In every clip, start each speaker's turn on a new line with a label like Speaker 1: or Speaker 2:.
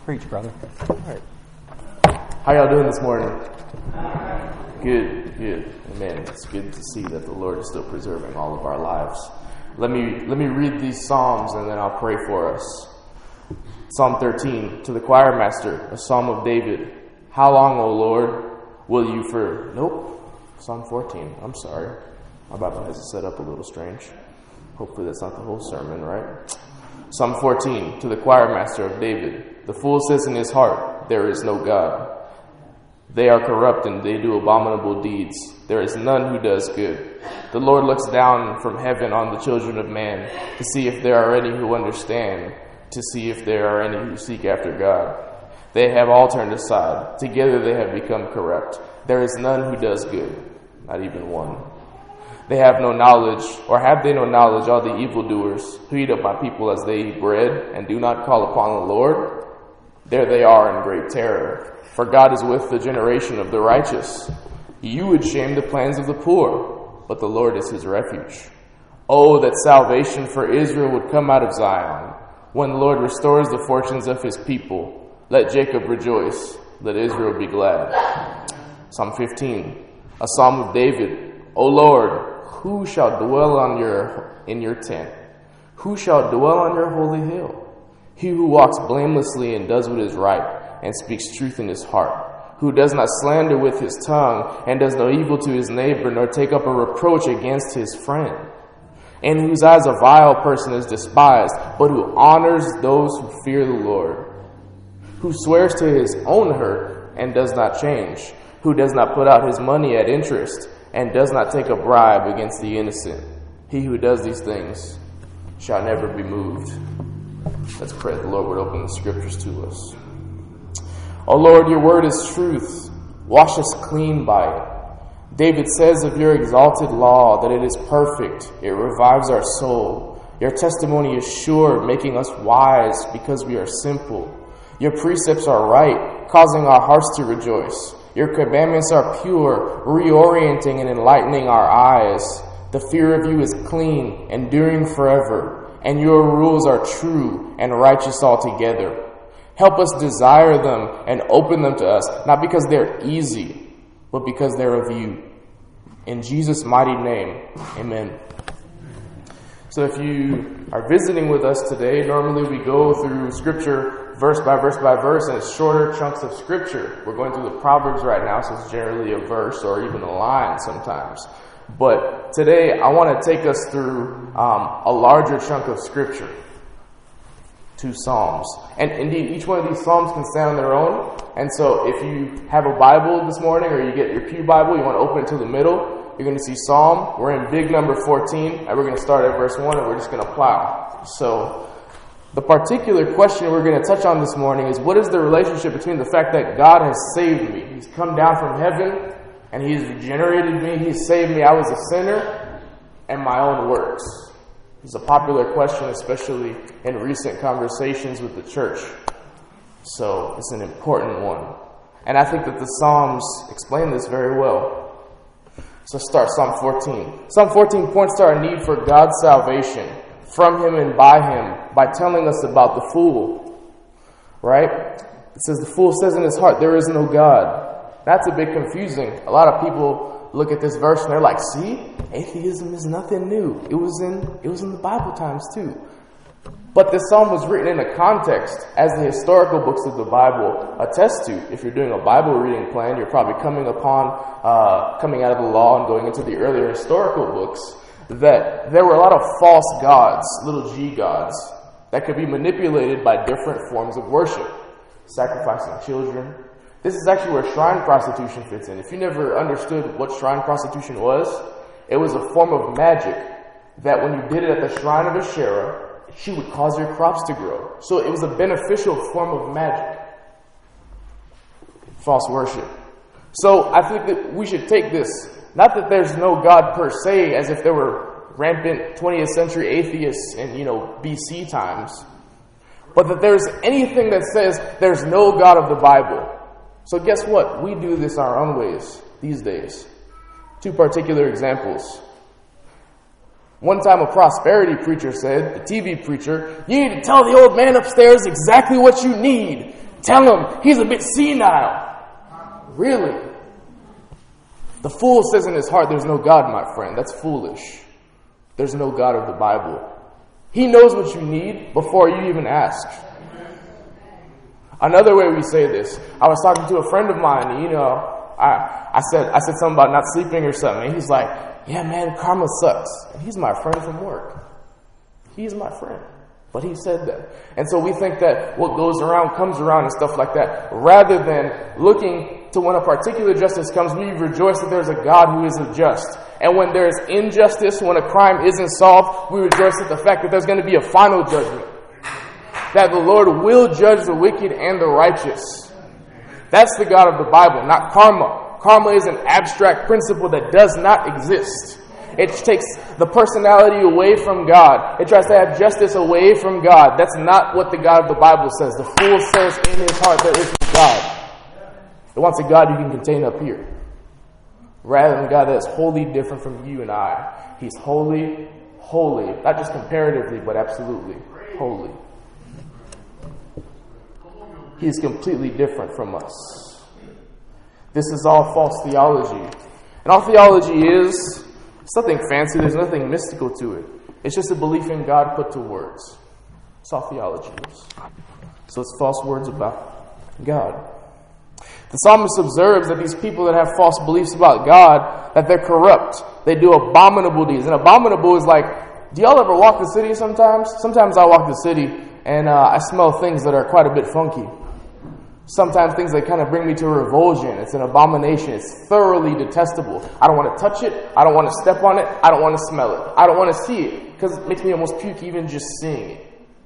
Speaker 1: Preach, brother.
Speaker 2: All right. How y'all doing this morning? Good. Amen. It's good to see that the Lord is still preserving all of our lives. Let me read these Psalms and then I'll pray for us. Psalm 13, to the choir master, a Psalm of David. How long, O Lord, will you Psalm 14. I'm sorry. My Bible has it set up a little strange. Hopefully that's not the whole sermon, right? Psalm 14, to the choir master of David. The fool says in his heart, there is no God. They are corrupt and they do abominable deeds. There is none who does good. The Lord looks down from heaven on the children of man to see if there are any who understand, to see if there are any who seek after God. They have all turned aside. Together they have become corrupt. There is none who does good, not even one. They have no knowledge, or have they no knowledge, all the evildoers who eat up my people as they eat bread and do not call upon the Lord? There they are in great terror, for God is with the generation of the righteous. You would shame the plans of the poor, but the Lord is his refuge. Oh, that salvation for Israel would come out of Zion. When the Lord restores the fortunes of his people, let Jacob rejoice, let Israel be glad. Psalm 15, a Psalm of David. O Lord, who shall dwell in your tent? Who shall dwell on your holy hill? He who walks blamelessly and does what is right and speaks truth in his heart, who does not slander with his tongue and does no evil to his neighbor, nor take up a reproach against his friend, in whose eyes a vile person is despised, but who honors those who fear the Lord, who swears to his own hurt and does not change, who does not put out his money at interest and does not take a bribe against the innocent. He who does these things shall never be moved. Let's pray the Lord would open the scriptures to us. O Lord, your word is truth. Wash us clean by it. David says of your exalted law that it is perfect. It revives our soul. Your testimony is sure, making us wise because we are simple. Your precepts are right, causing our hearts to rejoice. Your commandments are pure, reorienting and enlightening our eyes. The fear of you is clean, enduring forever, and your rules are true and righteous altogether. Help us desire them and open them to us, not because they're easy, but because they're of you. In Jesus' mighty name, amen. So if you are visiting with us today, normally we go through Scripture verse by verse by verse, and it's shorter chunks of Scripture. We're going through the Proverbs right now, so it's generally a verse or even a line sometimes. But today I want to take us through a larger chunk of Scripture. 2 Psalms. And indeed, each one of these Psalms can stand on their own. And so if you have a Bible this morning, or you get your Pew Bible, you want to open it to the middle, you're going to see Psalm. We're in big number 14, and we're going to start at verse 1, and we're just going to plow. So the particular question we're going to touch on this morning is, what is the relationship between the fact that God has saved me? He's come down from heaven, and he's regenerated me. He's saved me. I was a sinner, and my own works. It's a popular question, especially in recent conversations with the church. So it's an important one. And I think that the Psalms explain this very well. So start Psalm 14. Psalm 14 points to our need for God's salvation from him and by him by telling us about the fool. Right? It says, the fool says in his heart, there is no God. That's a bit confusing. A lot of people look at this verse and they're like, see, atheism is nothing new. It was in the Bible times too. But this psalm was written in a context, as the historical books of the Bible attest to. If you're doing a Bible reading plan, you're probably coming out of the law and going into the earlier historical books, that there were a lot of false gods, little g gods, that could be manipulated by different forms of worship. Sacrificing children. This is actually where shrine prostitution fits in. If you never understood what shrine prostitution was, it was a form of magic that when you did it at the shrine of Asherah, she would cause your crops to grow. So it was a beneficial form of magic. False worship. So I think that we should take this, not that there's no God per se, as if there were rampant 20th century atheists in, BC times, but that there's anything that says there's no God of the Bible. So guess what? We do this our own ways these days. 2 particular examples. One time a prosperity preacher said, the TV preacher, you need to tell the old man upstairs exactly what you need. Tell him he's a bit senile. Really? The fool says in his heart, there's no God, my friend. That's foolish. There's no God of the Bible. He knows what you need before you even ask. Another way we say this, I was talking to a friend of mine, I said something about not sleeping or something, and he's like, yeah, man, karma sucks. And he's my friend from work. He's my friend. But he said that. And so we think that what goes around comes around and stuff like that. Rather than looking to when a particular justice comes, we rejoice that there's a God who is just. And when there's injustice, when a crime isn't solved, we rejoice at the fact that there's going to be a final judgment. That the Lord will judge the wicked and the righteous. That's the God of the Bible, not karma. Karma is an abstract principle that does not exist. It takes the personality away from God. It tries to have justice away from God. That's not what the God of the Bible says. The fool says in his heart there is no God. It wants a God you can contain up here. Rather than a God that is wholly different from you and I. He's holy, holy. Not just comparatively, but absolutely holy. He is completely different from us. This is all false theology. And all theology is, it's nothing fancy, there's nothing mystical to it. It's just a belief in God put to words. That's all theology is. So it's false words about God. The psalmist observes that these people that have false beliefs about God, that they're corrupt. They do abominable deeds. And abominable is like, do y'all ever walk the city sometimes? Sometimes I walk the city and I smell things that are quite a bit funky. Sometimes things that kind of bring me to a revulsion. It's an abomination. It's thoroughly detestable. I don't want to touch it. I don't want to step on it. I don't want to smell it. I don't want to see it because it makes me almost puke even just seeing it.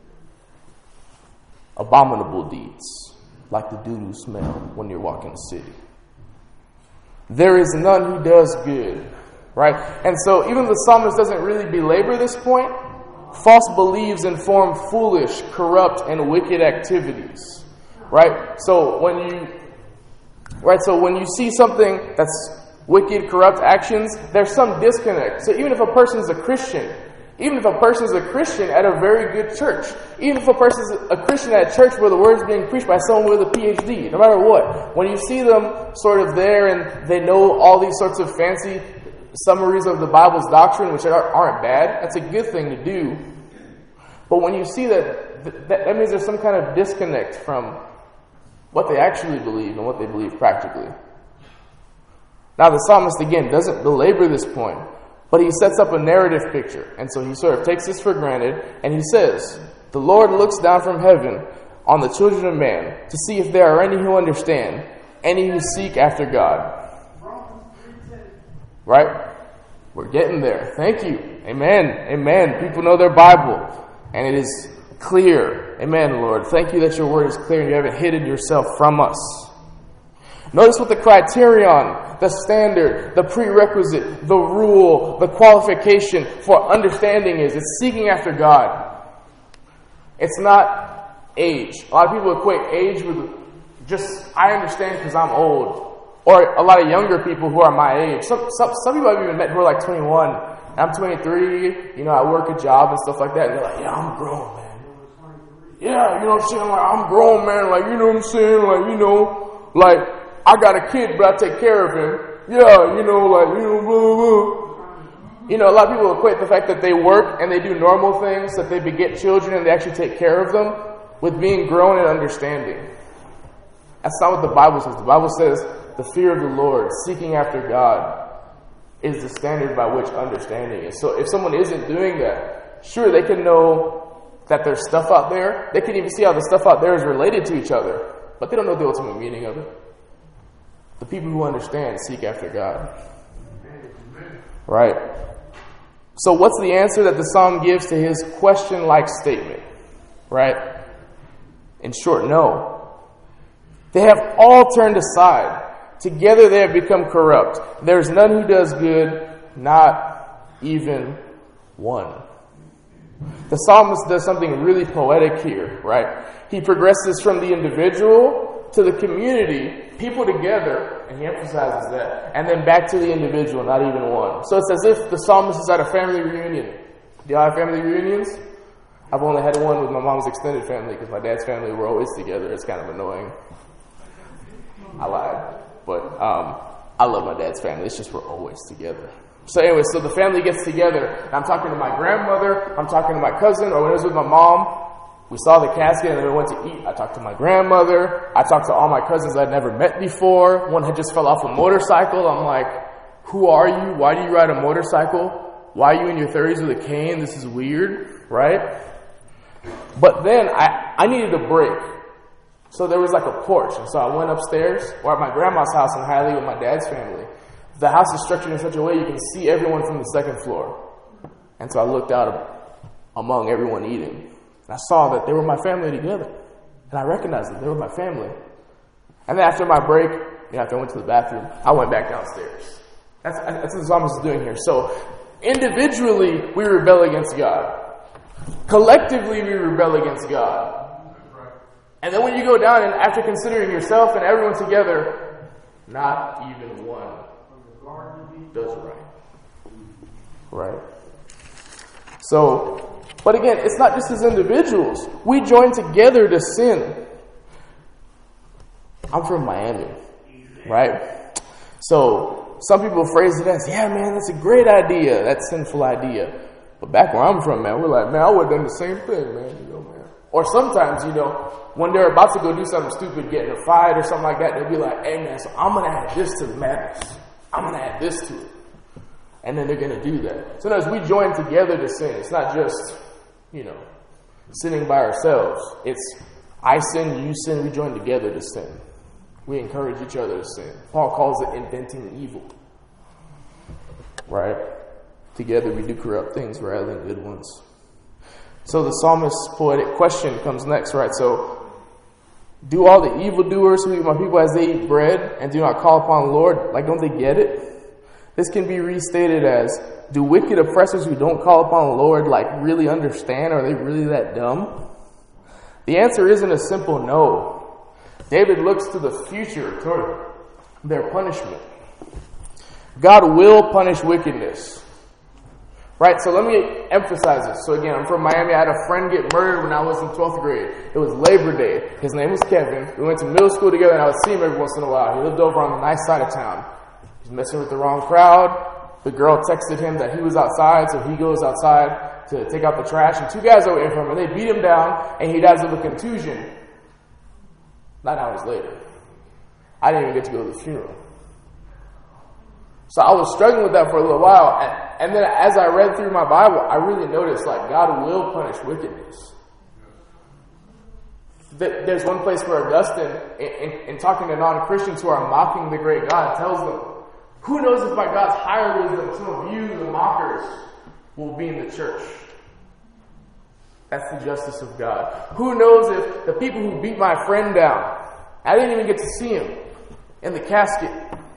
Speaker 2: Abominable deeds, like the doo-doo smell when you're walking the city. There is none who does good, right? And so even the psalmist doesn't really belabor this point. False beliefs inform foolish, corrupt, and wicked activities. Right? So when you see something that's wicked, corrupt actions, there's some disconnect. So even if a person's a Christian at a very good church, even if a person's a Christian at a church where the word is being preached by someone with a PhD, no matter what, when you see them sort of there and they know all these sorts of fancy summaries of the Bible's doctrine, which aren't bad, that's a good thing to do. But when you see that means there's some kind of disconnect from what they actually believe and what they believe practically. Now the psalmist again doesn't belabor this point, but he sets up a narrative picture. And so he sort of takes this for granted and he says, the Lord looks down from heaven on the children of man to see if there are any who understand, any who seek after God. Right? We're getting there. Thank you. Amen. Amen. People know their Bible and it is clear. Amen, Lord. Thank you that your word is clear and you haven't hidden yourself from us. Notice what the criterion, the standard, the prerequisite, the rule, the qualification for understanding is. It's seeking after God. It's not age. A lot of people equate age with just, I understand because I'm old. Or a lot of younger people who are my age. Some people I've even met who are like 21. I'm 23, I work a job and stuff like that. And they're like, yeah, I'm grown, man. Yeah, you know what I'm saying? Like, I'm grown, man. Like, you know what I'm saying? Like, I got a kid, but I take care of him. Yeah, blah, blah, blah. A lot of people equate the fact that they work and they do normal things, that they beget children and they actually take care of them, with being grown and understanding. That's not what the Bible says. The Bible says the fear of the Lord, seeking after God, is the standard by which understanding is. So if someone isn't doing that, sure, they can know that there's stuff out there. They can even see how the stuff out there is related to each other, but they don't know the ultimate meaning of it. The people who understand seek after God. Right? So what's the answer that the psalm gives to his question-like statement? Right? In short, no. They have all turned aside. Together they have become corrupt. There's none who does good, not even one. The psalmist does something really poetic here, right? He progresses from the individual to the community, people together, and he emphasizes that, and then back to the individual, not even one. So it's as if the psalmist is at a family reunion. Do y'all have family reunions? I've only had one with my mom's extended family because my dad's family were always together. It's kind of annoying. I lied. But I love my dad's family. It's just we're always together. So anyway, so the family gets together. And I'm talking to my grandmother. I'm talking to my cousin. Or when I was with my mom, we saw the casket and then we went to eat. I talked to my grandmother. I talked to all my cousins I'd never met before. One had just fell off a motorcycle. I'm like, who are you? Why do you ride a motorcycle? Why are you in your 30s with a cane? This is weird, right? But then I needed a break. So there was like a porch. And so I went upstairs, or at my grandma's house in Hialeah with my dad's family. The house is structured in such a way you can see everyone from the second floor. And so I looked out among everyone eating. And I saw that they were my family together. And I recognized that they were my family. And then after my break, after I went to the bathroom, I went back downstairs. That's what the psalmist is doing here. So individually, we rebel against God. Collectively, we rebel against God. And then when you go down and after considering yourself and everyone together, not even one does right. So, but again, it's not just as individuals. We join together to sin. I'm from Miami, right? So, some people phrase it as, yeah, man, that's a great idea. That's a sinful idea. But back where I'm from, man, we're like, man, I would have done the same thing, man. Man. Or sometimes, when they're about to go do something stupid, get in a fight or something like that, they'll be like, hey, man, so I'm going to add this to the madness. I'm going to add this to it. And then they're going to do that. Sometimes we join together to sin. It's not just, sinning by ourselves. It's I sin, you sin, we join together to sin. We encourage each other to sin. Paul calls it inventing evil. Right? Together we do corrupt things rather than good ones. So the psalmist's poetic question comes next, right? So, do all the evildoers who eat my people as they eat bread and do not call upon the Lord, don't they get it? This can be restated as, do wicked oppressors who don't call upon the Lord really understand? Are they really that dumb? The answer isn't a simple no. David looks to the future toward their punishment. God will punish wickedness. Right, so let me emphasize this. So again, I'm from Miami. I had a friend get murdered when I was in 12th grade. It was Labor Day. His name was Kevin. We went to middle school together and I would see him every once in a while. He lived over on the nice side of town. He's messing with the wrong crowd. The girl texted him that he was outside, so he goes outside to take out the trash. And two guys are waiting for him, and they beat him down, and he dies of a contusion 9 hours later. I didn't even get to go to the funeral. So I was struggling with that for a little while, and then as I read through my Bible, I really noticed God will punish wickedness. There's one place where Augustine, in talking to non-Christians who are mocking the great God, tells them, who knows if by God's higher wisdom some of you, the mockers, will be in the church. That's the justice of God. Who knows if the people who beat my friend down, I didn't even get to see him in the casket,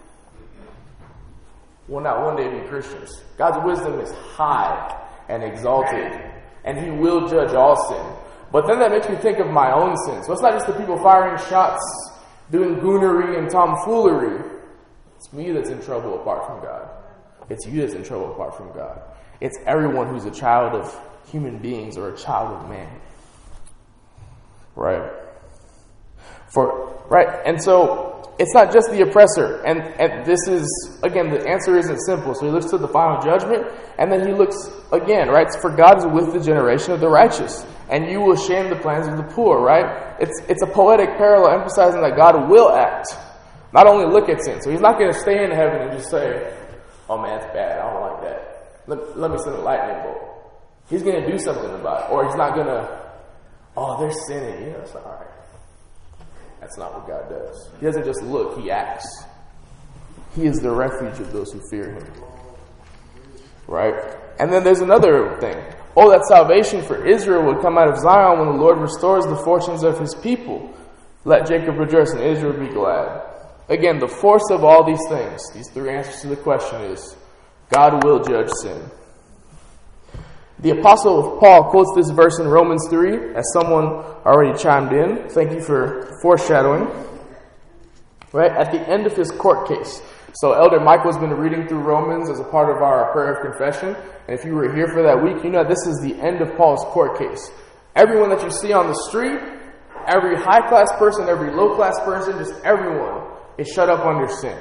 Speaker 2: will not one day be Christians. God's wisdom is high and exalted, and He will judge all sin. But then that makes me think of my own sin. So it's not just the people firing shots, doing goonery and tomfoolery. It's me that's in trouble apart from God. It's you that's in trouble apart from God. It's everyone who's a child of human beings or a child of man. Right? And so it's not just the oppressor. And this is, again, the answer isn't simple. So he looks to the final judgment, and then he looks again, right? For God is with the generation of the righteous, and you will shame the plans of the poor, right? It's a poetic parallel emphasizing that God will act. Not only look at sin. So He's not going to stay in heaven and just say, oh man, it's bad. I don't like that. Let me send a lightning bolt. He's going to do something about it. Or He's not going to, oh, they're sinning. It's all right. That's not what God does. He doesn't just look, He acts. He is the refuge of those who fear Him. Right? And then there's another thing. Oh, that salvation for Israel would come out of Zion when the Lord restores the fortunes of His people. Let Jacob rejoice and Israel be glad. Again, the force of all these things, these three answers to the question is, God will judge sin. The Apostle Paul quotes this verse in Romans 3, as someone already chimed in. Thank you for foreshadowing. Right? At the end of his court case. So Elder Michael's been reading through Romans as a part of our prayer of confession. And if you were here for that week, you know this is the end of Paul's court case. Everyone that you see on the street, every high-class person, every low-class person, just everyone is shut up under sin.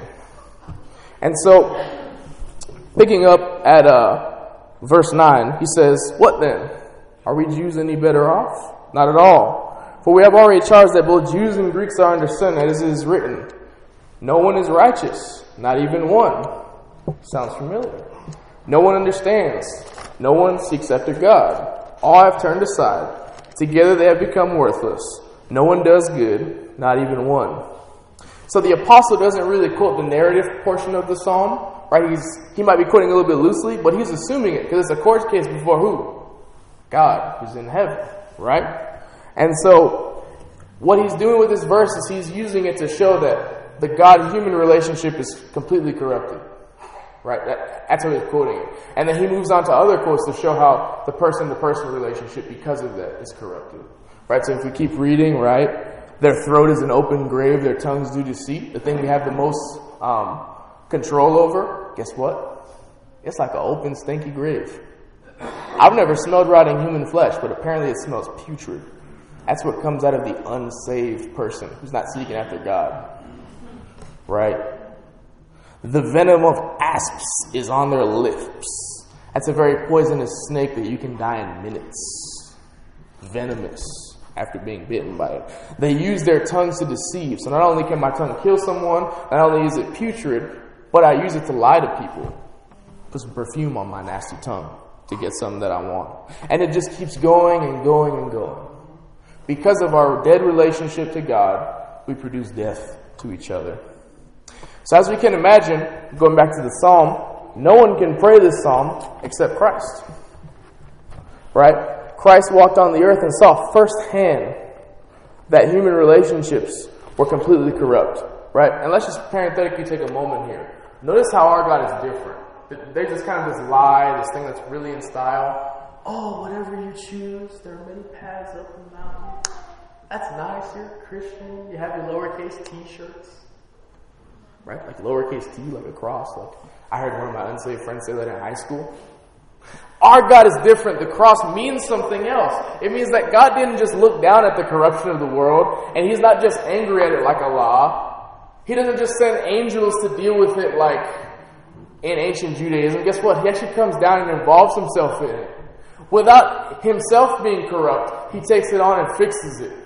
Speaker 2: And so, picking up at verse 9, he says, "What then? Are we Jews any better off? Not at all. For we have already charged that both Jews and Greeks are under sin, as it is written, no one is righteous, not even one." Sounds familiar. "No one understands. No one seeks after God. All have turned aside. Together they have become worthless. No one does good, not even one." So the apostle doesn't really quote the narrative portion of the psalm, right? He might be quoting a little bit loosely, but he's assuming it because it's a court case before who? God, who's in heaven, right? And so what he's doing with this verse is he's using it to show that the God-human relationship is completely corrupted, right? That's how he's quoting it. And then he moves on to other quotes to show how the person-to-person relationship, because of that, is corrupted, right? So if we keep reading, right? Their throat is an open grave, their tongues do deceit. The thing we have the most control over, guess what? It's like an open, stinky grave. I've never smelled rotting human flesh, but apparently it smells putrid. That's what comes out of the unsaved person who's not seeking after God. Right? The venom of asps is on their lips. That's a very poisonous snake that you can die in minutes. Venomous. After being bitten by it. They use their tongues to deceive. So not only can my tongue kill someone, not only is it putrid, but I use it to lie to people. Put some perfume on my nasty tongue to get something that I want. And it just keeps going and going and going. Because of our dead relationship to God, we produce death to each other. So as we can imagine, going back to the psalm, no one can pray this psalm except Christ. Right? Christ walked on the earth and saw firsthand that human relationships were completely corrupt, right? And let's just parenthetically take a moment here. Notice how our God is different. There's just kind of this lie, this thing that's really in style. Oh, whatever you choose, there are many paths up the mountain. That's nice, you're a Christian. You have your lowercase t-shirts, right? Like lowercase t, like a cross. Like I heard one of my unsaved friends say that in high school. Our God is different. The cross means something else. It means that God didn't just look down at the corruption of the world, and He's not just angry at it like Allah. He doesn't just send angels to deal with it like in ancient Judaism. Guess what? He actually comes down and involves Himself in it. Without Himself being corrupt, He takes it on and fixes it.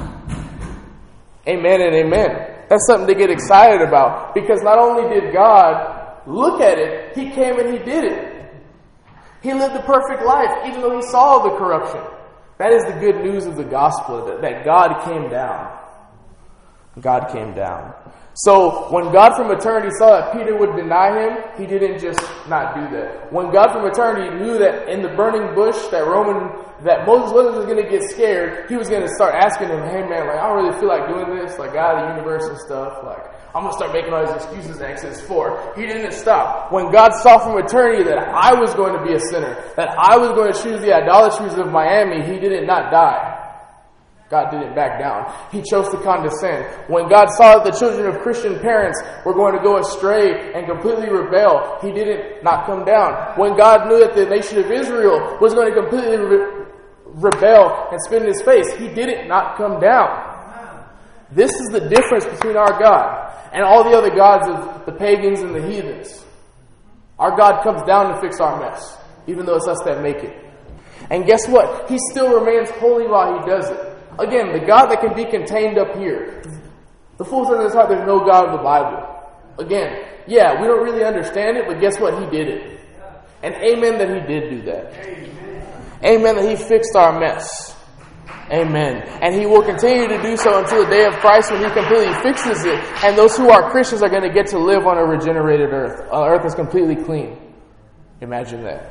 Speaker 2: Amen and amen. That's something to get excited about, because not only did God look at it, He came and He did it. He lived a perfect life, even though He saw the corruption. That is the good news of the gospel, that God came down. God came down. So when God from eternity saw that Peter would deny Him, He didn't just not do that. When God from eternity knew that in the burning bush that Moses wasn't just going to get scared, He was going to start asking Him, hey man, like I don't really feel like doing this, like God of the universe and stuff, like I'm going to start making all these excuses in Exodus 4. He didn't stop. When God saw from eternity that I was going to be a sinner, that I was going to choose the idolatries of Miami, He didn't not die. God didn't back down. He chose to condescend. When God saw that the children of Christian parents were going to go astray and completely rebel, He didn't not come down. When God knew that the nation of Israel was going to completely rebel and spit in His face, He didn't not come down. This is the difference between our God and all the other gods of the pagans and the heathens. Our God comes down to fix our mess, even though it's us that make it. And guess what? He still remains holy while He does it. Again, the God that can be contained up here. The fool says in his heart, there's no God of the Bible. Again, yeah, we don't really understand it, but guess what? He did it. And amen that He did do that. Amen that He fixed our mess. Amen. And He will continue to do so until the day of Christ when He completely fixes it. And those who are Christians are going to get to live on a regenerated earth. An earth that's completely clean. Imagine that.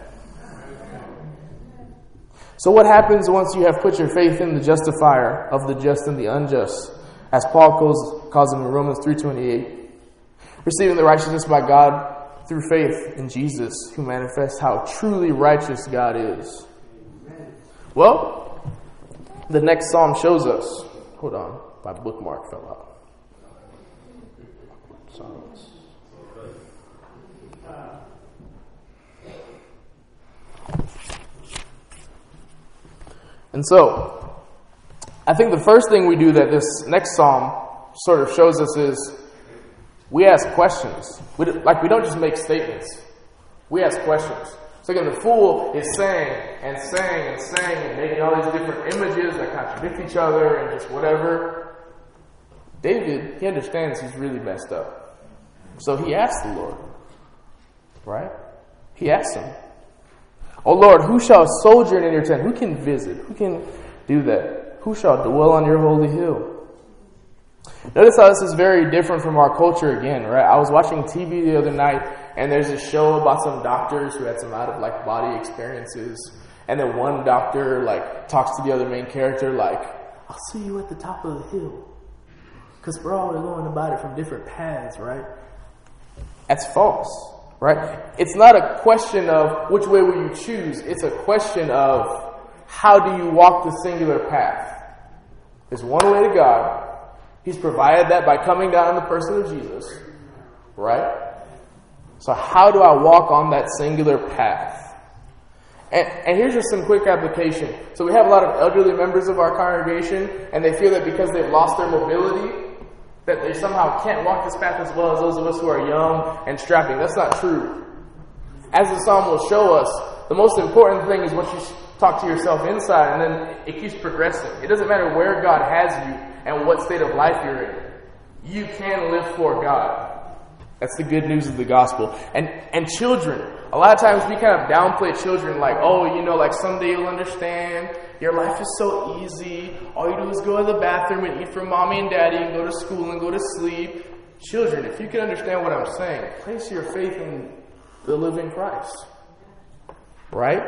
Speaker 2: So what happens once you have put your faith in the justifier of the just and the unjust? As Paul calls him in Romans 3:28. Receiving the righteousness by God through faith in Jesus, who manifests how truly righteous God is. Well, the next psalm shows us. Hold on, my bookmark fell out. Psalms. And so, I think the first thing we do that this next psalm sort of shows us is we ask questions. We don't just make statements. We ask questions. So again, the fool is saying and saying and saying and making all these different images that contradict each other and just whatever. David, he understands he's really messed up. So he asks the Lord. Right? He asks him, "O Lord, who shall sojourn in your tent? Who can visit? Who can do that? Who shall dwell on your holy hill?" Notice how this is very different from our culture again, right? I was watching TV the other night, and there's a show about some doctors who had some out-of-body experiences. And then one doctor, talks to the other main character, "I'll see you at the top of the hill. Because we're all going about it from different paths," right? That's false, right? It's not a question of which way will you choose. It's a question of how do you walk the singular path. There's one way to God. He's provided that by coming down in the person of Jesus, right? So how do I walk on that singular path? And here's just some quick application. So we have a lot of elderly members of our congregation, and they feel that because they've lost their mobility, that they somehow can't walk this path as well as those of us who are young and strapping. That's not true. As the psalm will show us, the most important thing is what you talk to yourself inside, and then it keeps progressing. It doesn't matter where God has you and what state of life you're in. You can live for God. That's the good news of the gospel. And children, a lot of times we kind of downplay children someday you'll understand. Your life is so easy. All you do is go to the bathroom and eat from mommy and daddy and go to school and go to sleep. Children, if you can understand what I'm saying, place your faith in the living Christ. Right?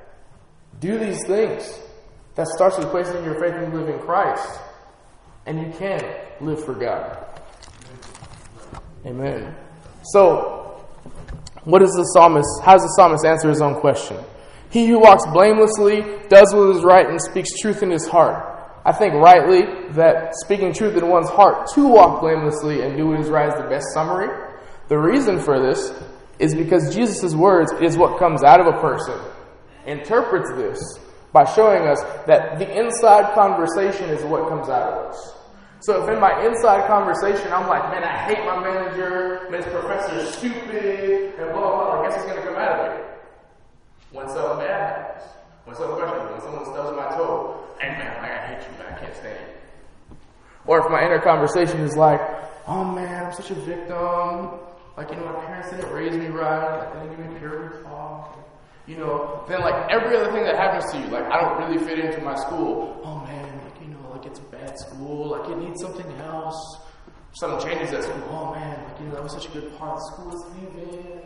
Speaker 2: Do these things. That starts with placing your faith in the living Christ. And you can live for God. Amen. So, how does the psalmist answer his own question? He who walks blamelessly, does what is right, and speaks truth in his heart. I think rightly that speaking truth in one's heart to walk blamelessly and do what is right is the best summary. The reason for this is because Jesus' words is what comes out of a person. Interprets this by showing us that the inside conversation is what comes out of us. So if in my inside conversation I'm like, man, I hate my manager, this professor's stupid, and blah, blah, blah, guess what's going to come out of it? When something bad happens, when someone stubs my toe, hey man, I hate you, man, I can't stand you. Or if my inner conversation is like, oh man, I'm such a victim, my parents didn't raise me right, they didn't give me pure talk. Then every other thing that happens to you, I don't really fit into my school. Oh man, it's a bad school, it needs something else. Something changes at school. Oh man, that was such a good part of the school, it's leaving.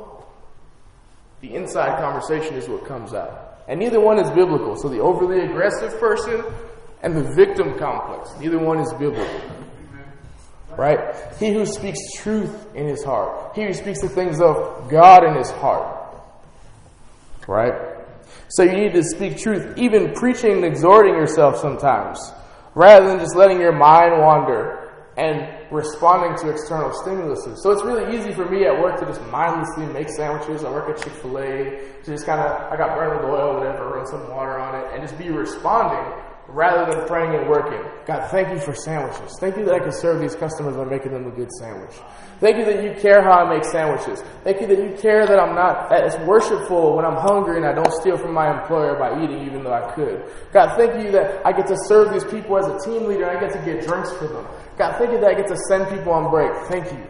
Speaker 2: The inside conversation is what comes out. And neither one is biblical. So the overly aggressive person and the victim complex, neither one is biblical. Right? He who speaks truth in his heart. He who speaks the things of God in his heart. Right? So you need to speak truth, even preaching and exhorting yourself sometimes, rather than just letting your mind wander and responding to external stimulus. So it's really easy for me at work to just mindlessly make sandwiches. I work at Chick-fil-A, to just I got burned with oil, whatever, run some water on it, and just be responding rather than praying and working. God, thank you for sandwiches. Thank you that I can serve these customers by making them a good sandwich. Thank you that you care how I make sandwiches. Thank you that you care that that it's worshipful when I'm hungry and I don't steal from my employer by eating even though I could. God, thank you that I get to serve these people as a team leader and I get to get drinks for them. God, thank you that I get to send people on break. Thank you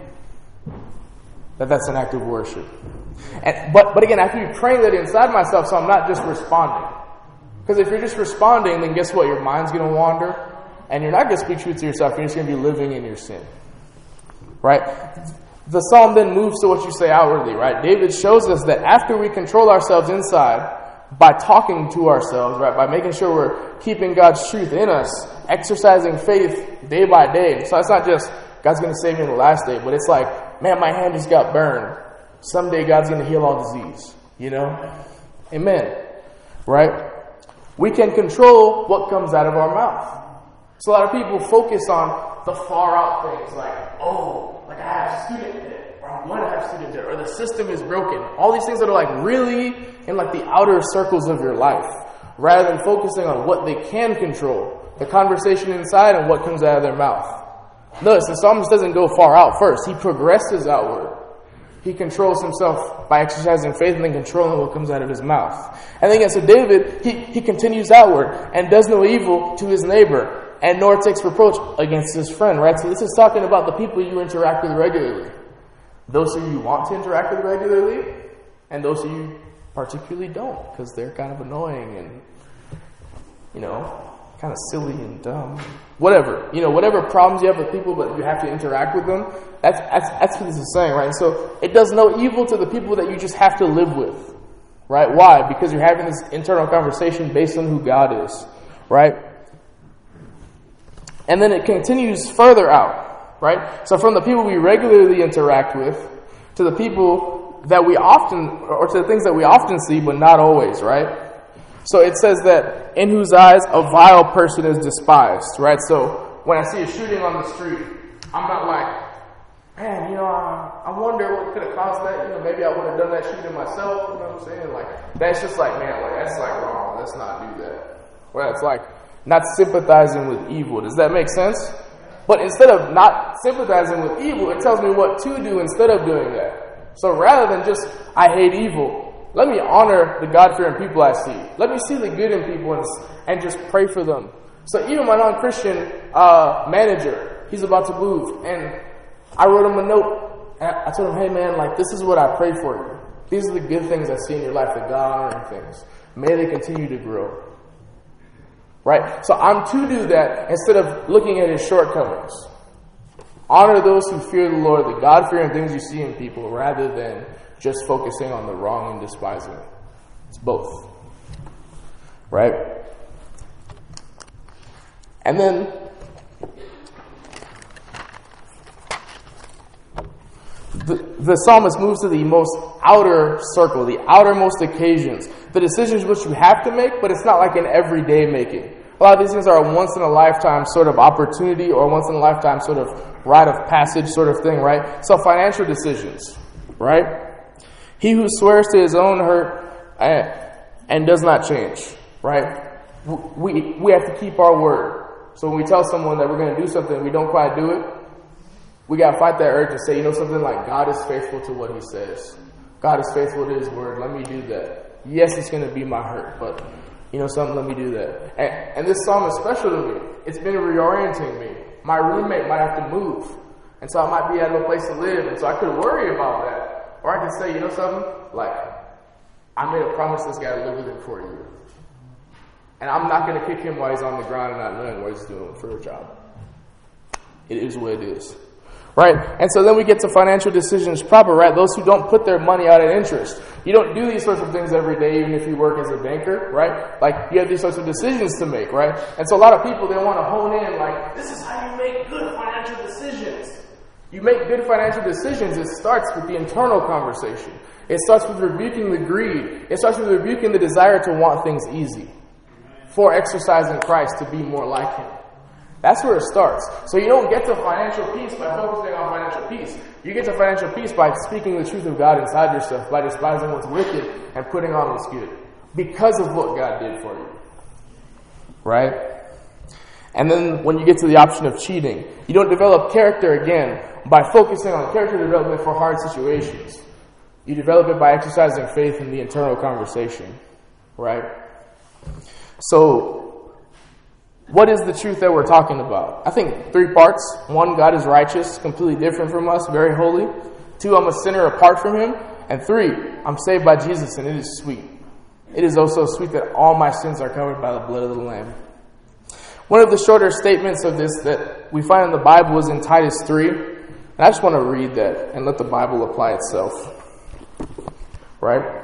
Speaker 2: that's an act of worship. But again, I have to be praying that inside myself so I'm not just responding. Because if you're just responding, then guess what? Your mind's going to wander. And you're not going to speak truth to yourself. You're just going to be living in your sin. Right? The psalm then moves to what you say outwardly. Right? David shows us that after we control ourselves inside, by talking to ourselves, right, by making sure we're keeping God's truth in us, exercising faith day by day. So it's not just God's going to save me in the last day, but it's like, man, my hand just got burned. Someday God's going to heal all disease. Amen. Right? We can control what comes out of our mouth. So a lot of people focus on the far out things like, I have student debt, or I'm going to have student debt, or the system is broken. All these things that are really in the outer circles of your life. rather than focusing on what they can control, the conversation inside and what comes out of their mouth. Notice, the psalmist doesn't go far out first. He progresses outward. He controls himself by exercising faith and then controlling what comes out of his mouth. And then again, so David, he continues outward and does no evil to his neighbor and nor takes reproach against his friend, right? So this is talking about the people you interact with regularly. Those who you want to interact with regularly and those who you particularly don't because they're kind of annoying and, kind of silly and dumb. Whatever. Whatever problems you have with people, but you have to interact with them. That's what this is saying, right? So it does no evil to the people that you just have to live with, right? Why? Because you're having this internal conversation based on who God is, right? And then it continues further out, right? So from the people we regularly interact with to the people that we often, or to the things that we often see, but not always, right? So it says that in whose eyes a vile person is despised, right? So when I see a shooting on the street, I'm not like, man, I wonder what could have caused that. Maybe I would have done that shooting myself. You know what I'm saying? Like, that's just like, man, that's like wrong. Let's not do that. Well, it's like not sympathizing with evil. Does that make sense? But instead of not sympathizing with evil, it tells me what to do instead of doing that. So rather than just, I hate evil, let me honor the God-fearing people I see. Let me see the good in people and just pray for them. So even my non-Christian manager, he's about to move, and I wrote him a note. And I told him, hey man, this is what I pray for you. These are the good things I see in your life, the God-honoring things. May they continue to grow. Right? So I'm to do that instead of looking at his shortcomings. Honor those who fear the Lord, the God-fearing things you see in people, rather than just focusing on the wrong and despising it. It's both. Right? And then the psalmist moves to the most outer circle, the outermost occasions, the decisions which you have to make, but it's not like an everyday making. A lot of these things are a once-in-a-lifetime sort of opportunity or once-in-a-lifetime sort of rite of passage sort of thing, right? So financial decisions, right? He who swears to his own hurt and does not change, right? We have to keep our word. So when we tell someone that we're going to do something and we don't quite do it, we got to fight that urge to say, something like, God is faithful to what he says. God is faithful to his word. Let me do that. Yes, it's going to be my hurt, but something, let me do that. And this psalm is special to me. It's been reorienting me. My roommate might have to move. And so I might be out of a place to live. And so I could worry about that. Or I could say, something? I made a promise to this guy to live with him for a year. And I'm not going to kick him while he's on the ground and not knowing what he's doing for a job. It is what it is. Right? And so then we get to financial decisions proper, right? Those who don't put their money out at interest. You don't do these sorts of things every day, even if you work as a banker, right? You have these sorts of decisions to make, right? And so a lot of people, they want to hone in, this is how you make good financial decisions. You make good financial decisions, it starts with the internal conversation. It starts with rebuking the greed. It starts with rebuking the desire to want things easy. For exercising Christ to be more like him. That's where it starts. So you don't get to financial peace by focusing on financial peace. You get to financial peace by speaking the truth of God inside yourself, by despising what's wicked and putting on what's good. Because of what God did for you. Right? And then when you get to the option of cheating, you don't develop character again by focusing on character development for hard situations. You develop it by exercising faith in the internal conversation. Right? So, what is the truth that we're talking about? I think 3 parts. 1, God is righteous, completely different from us, very holy. 2, I'm a sinner apart from him. And 3, I'm saved by Jesus, and it is sweet. It is also sweet that all my sins are covered by the blood of the Lamb. One of the shorter statements of this that we find in the Bible is in Titus 3. And I just want to read that and let the Bible apply itself. Right?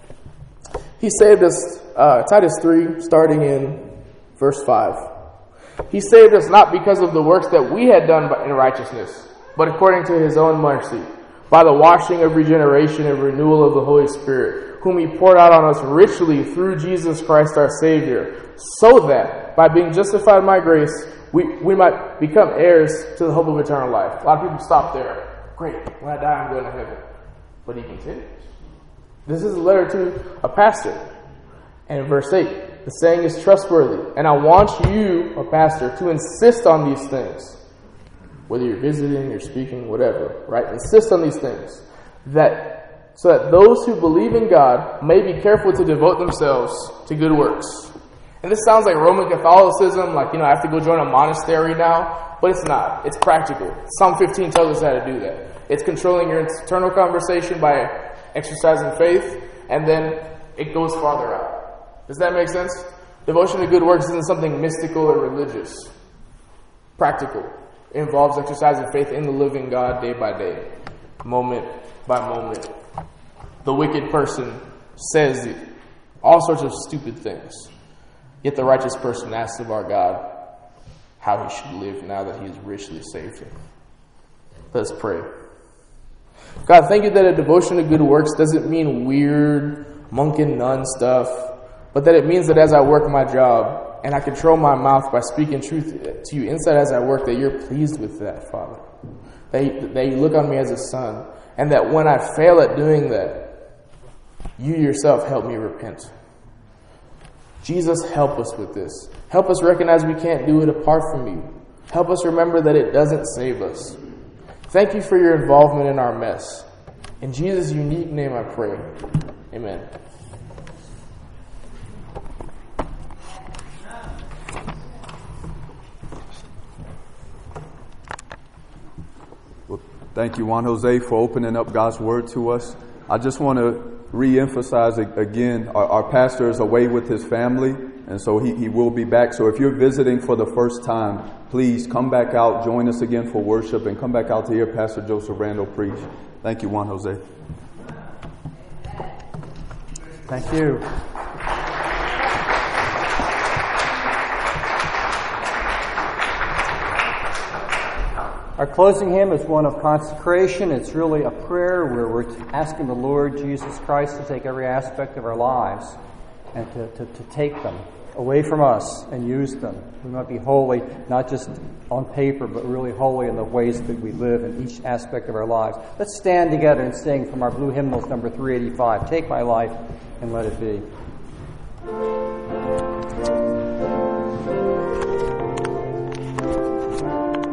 Speaker 2: He saved us, Titus 3, starting in verse 5. He saved us not because of the works that we had done in righteousness, but according to his own mercy, by the washing of regeneration and renewal of the Holy Spirit, whom he poured out on us richly through Jesus Christ our Savior, so that, by being justified by grace, we might become heirs to the hope of eternal life. A lot of people stop there. Great, when I die I'm going to heaven. But he continues. This is a letter to a pastor. And in verse 8, The saying is trustworthy. And I want you, a pastor, to insist on these things. Whether you're visiting, you're speaking, whatever, right? Insist on these things. So that those who believe in God may be careful to devote themselves to good works. And this sounds like Roman Catholicism, like, I have to go join a monastery now. But it's not. It's practical. Psalm 15 tells us how to do that. It's controlling your internal conversation by exercising faith, and then it goes farther out. Does that make sense? Devotion to good works isn't something mystical or religious. Practical. It involves exercising faith in the living God day by day, moment by moment. The wicked person says all sorts of stupid things. Yet the righteous person asks of our God how he should live now that he has richly saved him. Let's pray. God, thank you that a devotion to good works doesn't mean weird monk and nun stuff, but that it means that as I work my job and I control my mouth by speaking truth to you inside as I work, that you're pleased with that, Father. That you look on me as a son, and that when I fail at doing that, you yourself help me repent. Jesus, help us with this. Help us recognize we can't do it apart from you. Help us remember that it doesn't save us. Thank you for your involvement in our mess. In Jesus' unique name I pray. Amen.
Speaker 1: Well, thank you, Juan Jose, for opening up God's Word to us. I just want to re-emphasize again, our pastor is away with his family, and so he will be back. So if you're visiting for the first time, please come back out, join us again for worship, and come back out to hear Pastor Joseph Randall preach. Thank you, Juan Jose.
Speaker 3: Thank you. Our closing hymn is one of consecration. It's really a prayer where we're asking the Lord Jesus Christ to take every aspect of our lives and to take them away from us and use them. We might be holy, not just on paper, but really holy in the ways that we live in each aspect of our lives. Let's stand together and sing from our blue hymnals, number 385, Take My Life and Let It Be.